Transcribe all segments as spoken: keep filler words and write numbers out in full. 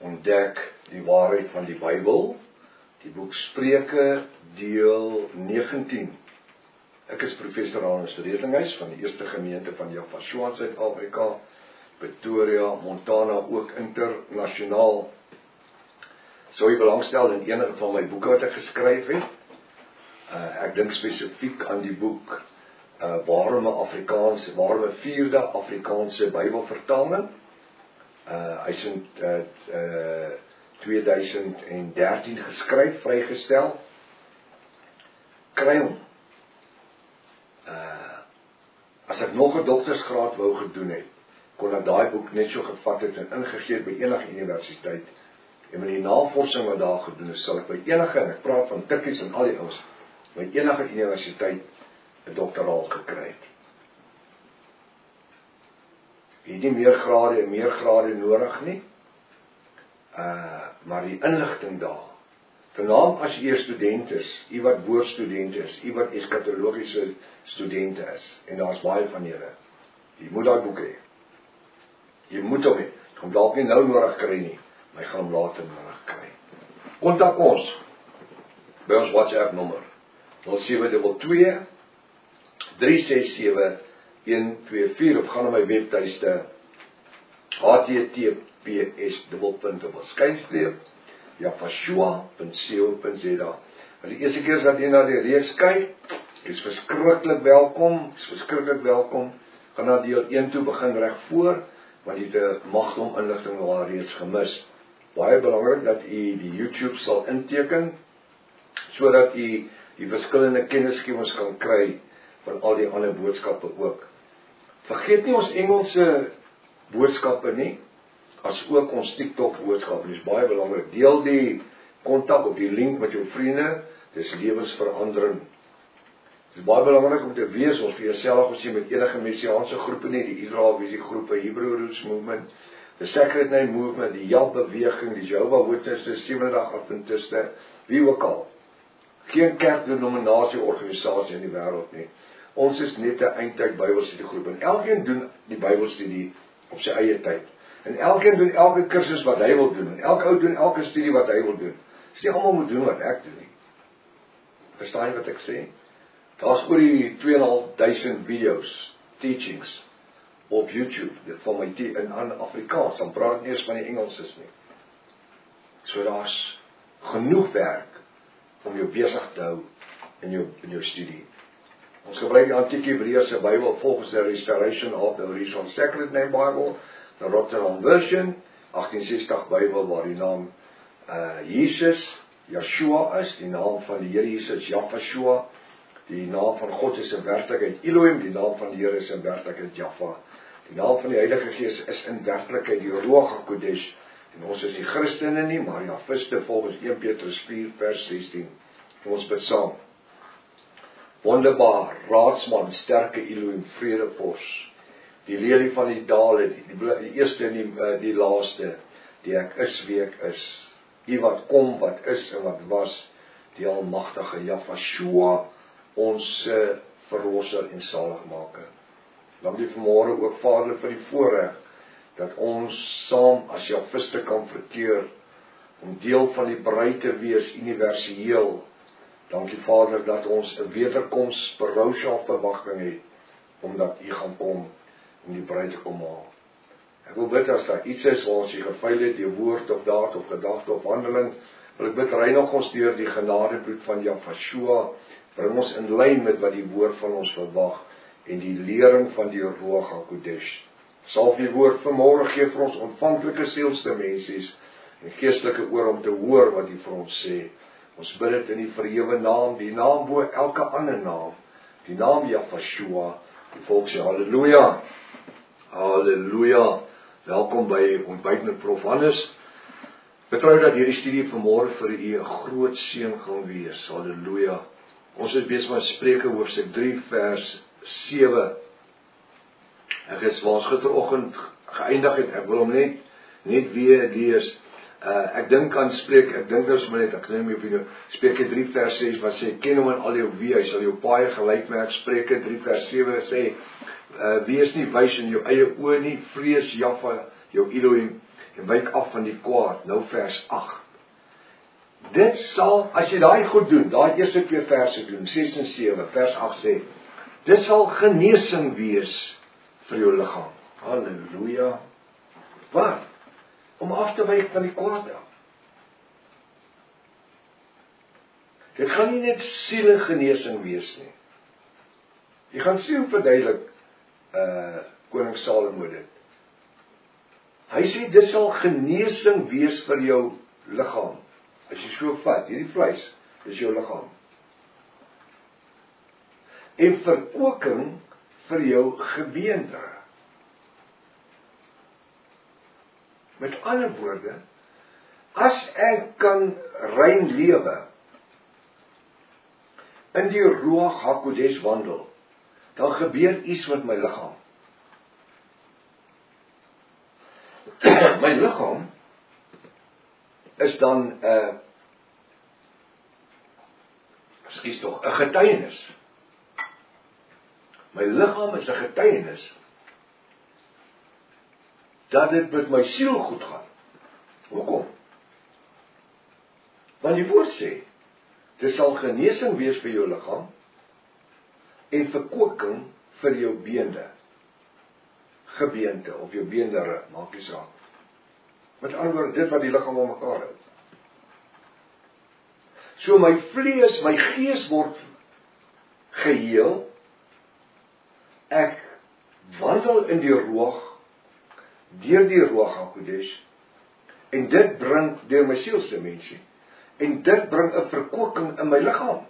ontdek die waarheid van die Bybel, die boek Spreuke, deel negentien. Ek is professor Hannes Redinghuis van die Eerste Gemeente van Jaffa in Suid-Afrika, Pretoria, Montana, ook internasionaal. Sou jy belangstel in enige van my boeke wat ek geskryf het? Uh, ek dink spesifiek aan die boek uh, Warme Afrikaanse, Warme Vierde Afrikaanse Bybelvertaling. Uh, hy is in uh, uh, tweeduisend dertien geskryf, vrygestel. Kry hom. Uh, as ek nog 'n doktersgraad wou gedoen het, kon ek daai boek net so gevat het en ingegee het by enige universiteit. En met die navorsing wat daar gedoen is, sal ek by enige, en ek praat van tikkies en al die ouens, by enige universiteit 'n doktoraal gekry het. Jy het nie meer grade en meer grade nodig nie, uh, maar die inligting daar, vernaam as jy 'n student is, jy wat woordstudent is, jy wat eskatologiese studente is, en daar is baie van julle, jy moet daai boek hê. Jy moet hom hê, ek gaan dalk nie nou nodig kry nie, maar ek gaan hom later nodig kry. Kontak ons, by ons WhatsApp nommer, nul sewe twee drie ses sewe een twee vier, of gaan na my webtuiste, h t t p s skynstreep jafashua punt co punt za. As die eerste keer dat jy na die reeks kyk, is verskriklik welkom, is verskriklik welkom, gaan na deel een toe begin reg voor, want jy het 'n magdom inligting al reeds gemis. Baie belangrik dat jy die YouTube sal inteken, sodat jy die verskillende kennisgewings kan kry van al die ander boodskappe ook. Vergeet nie ons Engelse boodskappe nie, as ook ons TikTok boodskappe, dit is baie belangrik. Deel die kontak op die link met jou vriende, dit is lewensverandering. Dit is baie belangrik om te wees, ons vir jouself ons sê met enige messiaanse groepe nie, die Israel Visie groepe, Hebrew Roots Movement, the Sacred Name Movement, die Yap beweging, die Jehovah Witnesses, Sewendag Adventiste, wie ook al. Geen kerkdenominasie organisasie in die wêreld nie. Ons is net 'n eindtyd Bybelstudiegroep, en elkeen doen die Bybelstudie op sy eie tyd. En elkeen doen elke kursus wat hy wil doen, en elke ou doen elke studie wat hy wil doen. Dis nie almal moet doen wat ek doen nie. Verstaan jy wat ek sê? Daar's oor die twee en 'n half duisend video's, teachings, op YouTube, van my te in aan Afrikaans, dan praat ek nie eens van die Engelses nie. So daar's genoeg werk om jou besig te hou in jou, in jou studie. Ons gebruik die Antieke Hebreëse Bybel volgens die Restoration of the Original Sacred Name Bible, the Rotterdam Version, agtien sestig Bybel waar die naam uh, Jesus, Yeshua is, die naam van die Here Jesus, Jafashua, die naam van God is in werklikheid Elohim, die naam van die Here is in werklikheid Jaffa. Die naam van die Heilige Gees is in werklikheid die Ruach HaKodesh. En ons is die Christene nie, maar Jafiste volgens een Petrus vier vers sestien. Ons bid saam. Wonderbaar, raadsman, sterke Elohim, vredepors, die lelie van die dale, die, die, die eerste en die, die laaste, die ek is wie ek is, die wat kom, wat is en wat was, die almagtige Jafashua, ons uh, verlosser en zaligmaker. Dank die vanmôre ook Vader vir die voorreg, dat ons saam as Jafiste kan verkeer, om deel van die bruid te wees, universeel. Dankie Vader, dat ons 'n wederkoms parousia verwagting het, omdat U gaan kom, om die bruid te kom haal. Ek wil bid as daar iets is, waar ons U geveil het, die woord of daad of gedagte of handeling, wil ek bid, reinig ons deur die genadebloed van Jafashua, bring ons in lyn met wat die woord van ons verwag, en die lering van die Ruach HaKodesh. Salf die woord vanmôre gee vir ons ontvanklike sielsdimensies, en geestelike oor om te hoor wat U vir ons sê. Ons bid dit in die verhewe naam, die naam bo elke ander naam, die naam Jafashua, die volk sê halleluja, halleluja, welkom by Ontbyt met Prof Hannes. Vertrou dat hierdie studie vanmôre vir U 'n groot seën gaan wees, halleluja. Ons is besig met Spreuke hoofstuk drie vers sewe. Ek is waar ons gisteroggend geëindig het, ek wil hom net, net weer lees. Uh, ek dink aan Spreuke, ek dink nou sommer net, ek neem op jou, Spreuke drie vers ses, wat sê, ken hom in al jou weë, hy sal jou paaie gelyk maak. Spreuke drie vers sewe sê, uh, wees nie wys in jou eie oë nie, vrees Jaffa, jou Elohim, en wyk af van die kwaad. Nou vers agt. Dit sal, as jy daai goed doen, daai eerste twee verse doen, ses en sewe, vers agt sê, dit sal genesing wees vir jou liggaam. Halleluja. Wat? Om af te wyk van die kwaad af. Dit gaan nie net sielegenesing wees nie. Jy gaan sien hoe verduidelik uh, koning Salomo dit. Hy sê, dit sal genesing wees vir jou liggaam. As jy so vat, hierdie vleis, is jou liggaam. En verkoking vir jou gebeente. Met ander woorde, as ek kan rein lewe, in die Ruach HaKodesh wandel, dan gebeur iets met my liggaam. My liggaam is dan, uh, ekskuus tog, 'n getuienis. My liggaam is 'n getuienis dat dit met my siel goed gaan. Hoekom? Want die woord sê, dit sal genesing wees vir jou liggaam en verkoking vir jou beende. Gebeente of jou beendere, maak nie saak. Met ander woorde, dit wat die liggaam aan mekaar hou. So my vlees, my gees word geheel. Ek wandel in die Ruach, deur die Ruach HaKodesh, en dit bring deur my sielsdimensie, en dit bring 'n verkoking in my liggaam.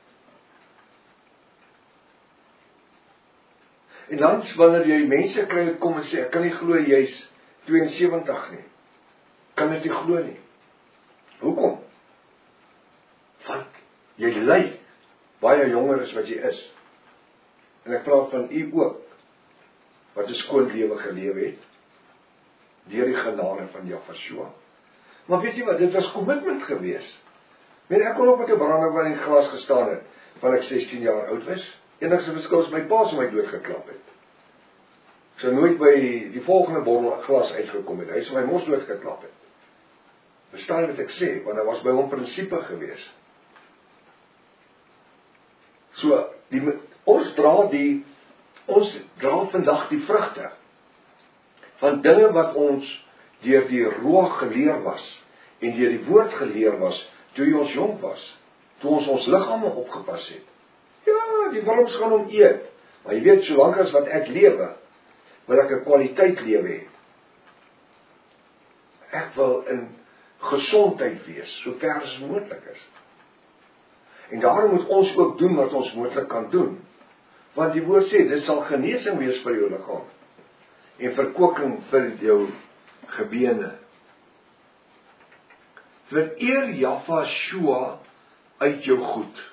En dan wanneer jy mense kry wat kom en sê, ek kan nie glo jy's twee en sewentig nie. Kan dit nie glo nie. Hoekom? Want jy lyk baie jonger as wat jy is. En ek praat van u ook, wat 'n skoon lewe gelewe het, deur die genade van Yahshua. Maar weet jy wat, dit was commitment gewees. Men, ek kon op met 'n brandewyn in glas gestaan het, van ek sestien jaar oud was. Enigste verskil is my pa se my doodgeklap het. Ek sou nooit by die volgende bottel glas uitgekom het. Hy sou my mos doodgeklap het. Verstaan wat ek sê, want daar was by hom prinsipe gewees. So, die, ons dra die, ons dra vandag die vrugte van dinge wat ons deur die Ruach geleer was, en deur die woord geleer was, toe ons jong was, toe ons ons liggame opgepas het. Ja, die worms gaan hom eet, maar jy weet, solank as wat ek lewe, wil ek 'n kwaliteit lewe hê. Ek wil in gesondheid wees, so ver as moontlik is. En daarom moet ons ook doen wat ons moontlik kan doen. Want die woord sê, dit sal genesing wees vir jou liggaam, en verkoking vir jou gebeene. Vereer Yahshua uit jou goed.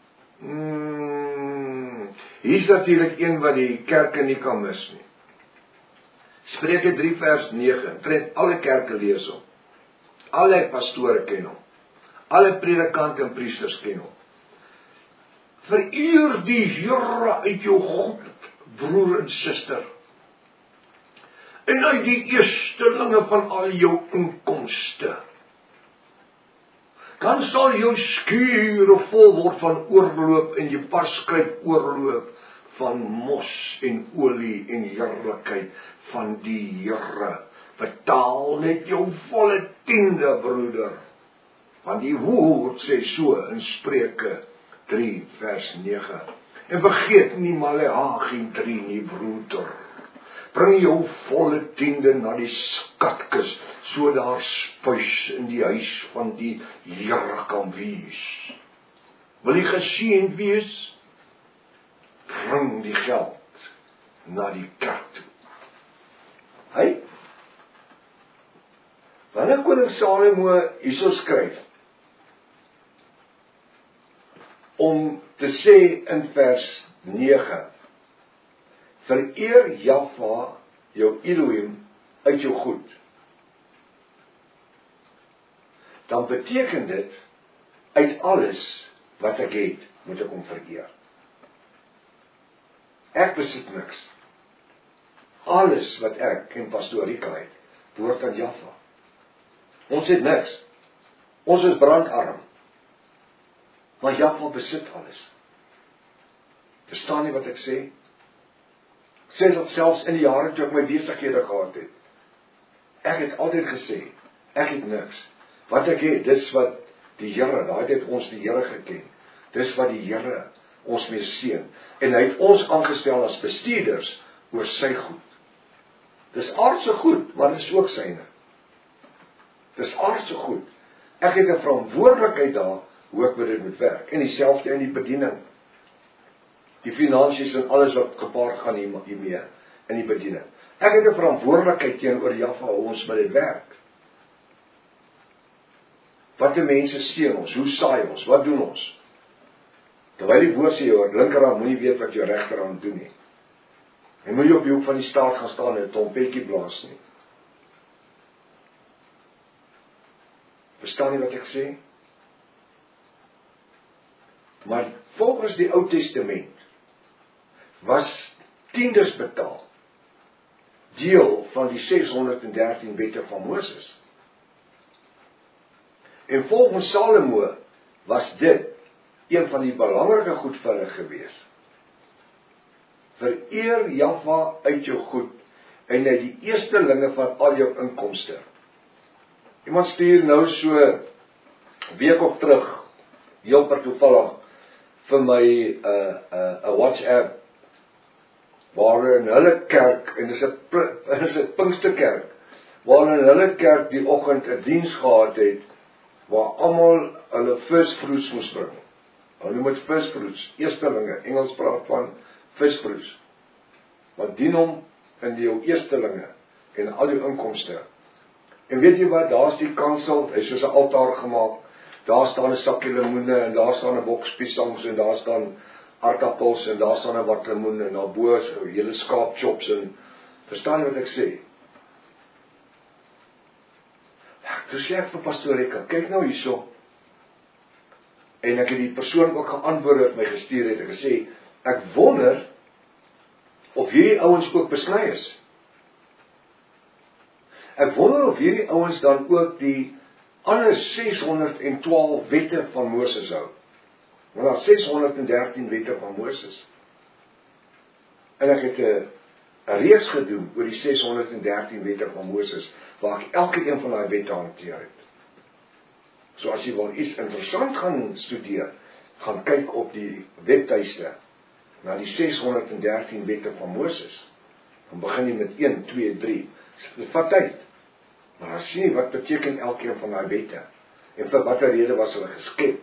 Hmm, hier is natuurlik een wat die kerke nie kan mis nie. Spreuke drie vers nege, vriend, alle kerke lees hom. Alle pastore ken hom. Alle predikante en priesters ken hom. Vereer die Here uit jou goed, broer en suster. En uit die eerstelinge van al jou inkomste. Dan sal jou skure vol word van oorloop en jy pas kry oorloop van mos en olie en heerlikheid van die Here. Betaal net jou volle tiende, broeder. Want die woord sê so in Spreuke drie vers nege. En vergeet nie Maleagi drie nie, broeder. Bring jou volle tiende na die skatkis, so daar spuis in die huis van die Here kan wees. Wil jy geseënd wees? Bring die geld na die kerk toe. Hy? Wanneer koning Salomo hierso skryf, om te sê in vers nege, vereer Jahwe jou Elohim uit jou goed, dan beteken dit, uit alles wat ek het, moet ek hom vereer. Ek besit niks. Alles wat ek en pastoor Rika het, behoort aan Jahwe. Ons het niks. Ons is brandarm. Maar Jaffa besit alles. Verstaan nie wat ek sê? Ek sê dat selfs in die jare toe ek my besighede gehad het. Ek het altyd gesê, ek het niks. Wat ek het, dis wat die Here, daai het ons die Here geken. Dis wat die Here ons mee seën. En hy het ons aangestel as bestuurders oor sy goed. Dis aardse goed, maar dis ook syne. Dis aardse goed. Ek het 'n verantwoordelikheid daar, hoe ek met dit moet werk. En dieselfde in die bediening. Die finansies en alles wat gepaard gaan hiermee, in die bediening. Ek het 'n verantwoordelikheid teenoor Jaffa, hoe ons met dit werk. Wat die mense seën ons, hoe saai ons, wat doen ons? Terwyl die woord sê, jou linkerhand moenie weet wat jou regterhand doen nie. Jy moet nie op die hoek van die straat gaan staan en 'n trompetjie blaas nie. Verstaan jy wat ek sê? Maar volgens die Ou Testament was tiendes betaal deel van die ses honderd en dertien wette van Moses. En volgens Salomo was dit een van die belangrike goed vir hulle gewees. Vereer Jaffa uit jou goed en uit die eerstelinge van al jou inkomste. Iemand stuur nou so week op terug, heel per toevallig, vir my 'n uh, 'n uh, 'n WhatsApp waar in hulle kerk, en dis 'n dis 'n Pinksterkerk, waar in hulle kerk die oggend 'n diens gehad het waar almal hulle first fruits moes bring. Hulle noem dit first fruits, eerstelinge. Engels praat van first fruits. Wat dien hom in jou eerstelinge en al jou inkomste. En weet jy wat, daar's die kansel, hy is soos 'n altaar gemaak. Daar staan 'n sakkie lemoene en daar staan 'n boks piesangs en daar staan aardappels en daar staan 'n wat lemoen en daarbo is 'n hele skaap chops en verstaan jy wat ek sê? Toe sê ek vir pastoor Rika, kyk nou hierso. En ek het die persoon ook geantwoord wat my gestuur het en gesê, ek wonder of hierdie ouens ook besny is. Ek wonder of hierdie ouens dan ook die ander ses honderd en twaalf wette van Moses hou. Want daar ses honderd en dertien wette van Moses. En ek het 'n 'n reeks gedoen oor die ses honderd en dertien wette van Moses, waar ek elke een van daai wette hanteer het. So as jy wil iets interessant gaan studeer, gaan kyk op die webtuiste na die ses honderd en dertien wette van Moses. Dan begin jy met een, twee, drie. Dit vat tyd. Maar dan sien jy wat beteken elkeen van daai wette en vir watter rede was hulle geskep.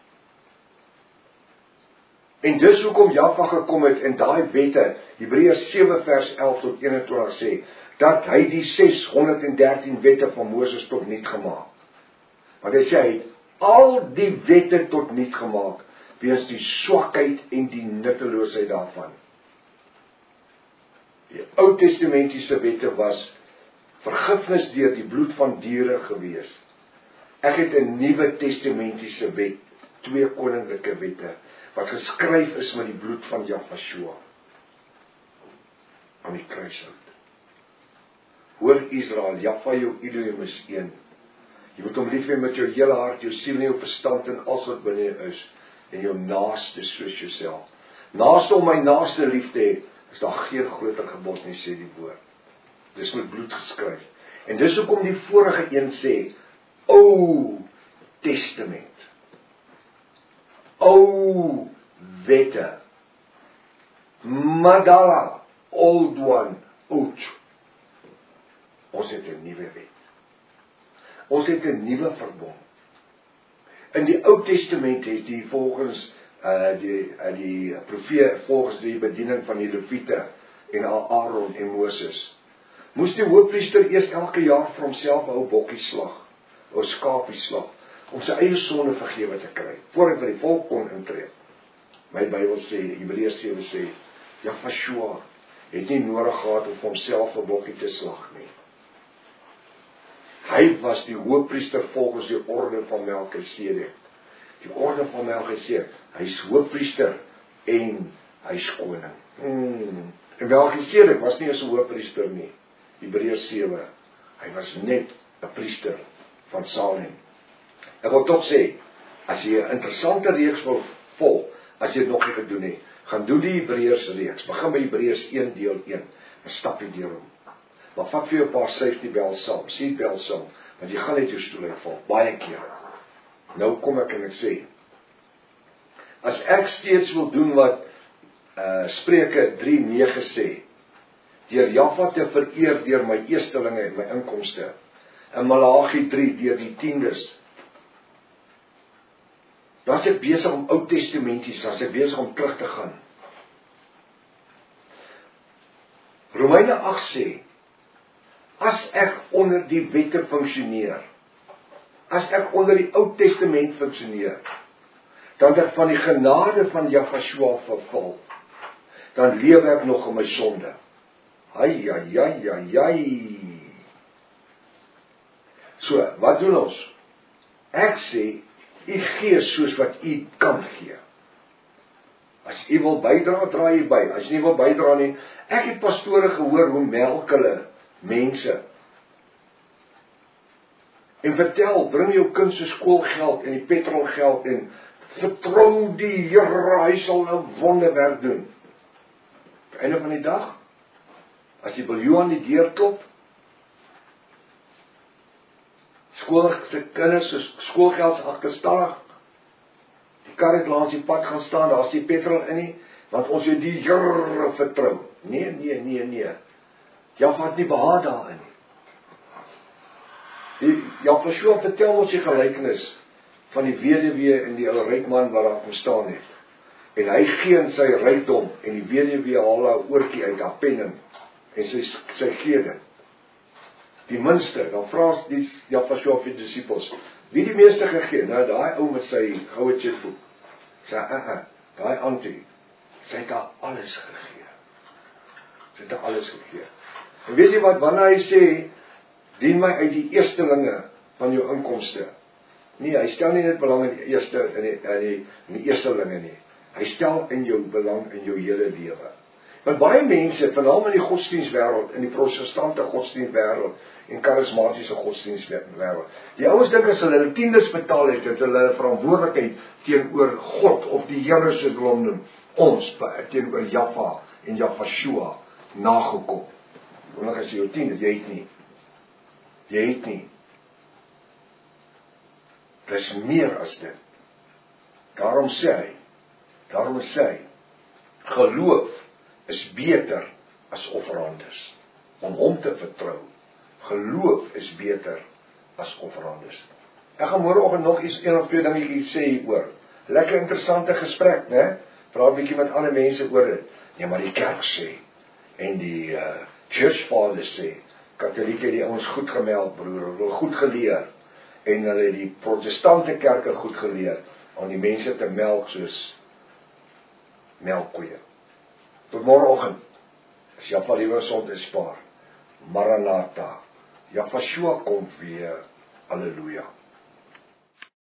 En dis hoekom Jaffa gekom het en daai wette, Hebreërs sewe vers elf tot eenentwintig sê, dat hy die ses honderd en dertien wette van Moses tot niet gemaak. Want hy sê, hy het al die wette tot niet gemaak, weens die swakheid en die nutteloosheid daarvan. Die Ou Testamentiese wette was vergifnis deur die bloed van diere gewees. Ek het 'n Nuwe Testamentiese wet, twee koninklike wette, wat geskryf is met die bloed van Jahshua aan die kruishout. Hoor Israel, Jahwe jou Elohim is een. Jy moet hom lief hê met jou hele hart, jou siel en jou verstand en alles wat binne jou is, en jou naaste soos jouself. Naaste om my naaste lief te hê, is daar geen groter gebod nie, sê die woord. Dis met bloed geskryf. En dis hoekom die vorige een sê, Ou Testament. Ou wette. Madala, old one, oud. Ons het 'n nuwe wet. Ons het 'n nuwe verbond. In die Ou Testament het die volgens uh, die uh, die profeet volgens die bediening van die Lewiete en Aaron en Moses, moes die hoofpriester eers elke jaar vir homself 'n ou bokkie slag, 'n skaapie slag, om sy eie sonde vergewe te kry, voor hy by die volk kon intree. My Bybel sê, Hebreërs sewe sê, Jahshua het nie nodig gehad om vir homself 'n bokkie te slag nie. Hy was die hoofpriester volgens die orde van Melkisedek. Die orde van Melkisedek, hy is hoofpriester en hy is koning. Hmm. En Melkisedek was nie eens 'n hoofpriester nie. Hebreërs sewe, hy was net 'n priester van Salem. Ek wil tog sê, as jy 'n interessante reeks wil volg, as jy dit nog nie gedoen het, gaan doen die Hebreërs reeks. Begin by Hebreërs een deel een, en stap jy deur hom. Maar vat vir jou 'n paar safety bells saam, seat bells saam, want jy gaan net jou stoel uitval, baie keer. Nou kom ek en ek sê, as ek steeds wil doen wat uh, Spreuke drie nege sê, deur Jaffa te vereer deur my eerstelinge en my inkomste, en Maleagi drie deur die tiendes, dan is ek besig om Ou Testamenties, dan is ek besig om terug te gaan. Romeine agt sê, as ek onder die wette funksioneer, as ek onder die Ou Testament funksioneer, dan het ek van die genade van Jahashua verval, dan leef ek nog in my sonde. Ai, ai, ai, ai, ai. So, wat doen ons? Ek sê, u gee soos wat u kan gee. As u wil bydra, dra jy by. As jy nie wil bydra nie, ek het pastore gehoor hoe melk hulle mense. En vertel, bring jou kind se skoolgeld en die petrolgeld en vertrou die Here, hy sal 'n wonderwerk doen. Op die einde van die dag, as die biljoen aan die deur klop, skool se kinders se skoolgeld is agterstallig, die kar het langs die pad gaan staan, daar's die petrol in nie, want ons het die Here vertrou. Nee, nee, nee, nee. Jaffa het nie behaag daarin nie. Die Jahashua vertel ons die gelykenis van die weduwee en die ou ryk man wat daar kom staan het. En hy gee in sy rykdom, en die weduwee haal haar oortjie uit haar penning, en sy, sy gee dit. Die minste, dan vra die Jahashua vir die disippels, wie die meeste gegee? Nou, daai ou met sy goue chequeboek. Sy, uh, uh, daai auntie, sy het haar alles gegee. Sy het haar alles gegee. En weet jy wat, wanneer hy sê, dien my uit die eerstelinge van jou inkomste. Nee, hy stel nie net belang in die eerste, in die, in die, in die eerstelinge nie. Hy stel in jou belang in jou hele lewe. Want baie mense, veral in die godsdienstwêreld, in die protestante godsdienstwêreld, en charismatiese godsdienstwêreld, die ouens dink as hulle hulle tiendes betaal het, het hulle hulle verantwoordelikheid teenoor God, of die Here se noem, ons, teenoor Jaffa en Jahashua, nagekom. Wanneer as jy jou tiendes, jy het nie. Jy het nie. Dit is meer as dit. Daarom sê hy, daarom sê hy, geloof is beter as offerandes. Om hom te vertrou. Geloof is beter as offerandes. Ek gaan môreoggend nog iets, een of twee dingetjies sê hieroor. Lekker interessante gesprek, né? Vra 'n bietjie met ander mense oor dit. Nee, maar die kerk sê, en die uh, church fathers sê, Katolieke het die ouens goed gemeld, broer, hulle goed geleer, en hulle het die protestante kerke goed geleer, om die mense te melk soos melkkoeie. Tot môreoggend, as Jaffa liewe sonde spaar, Maranatha, Jahashua kom weer, halleluja.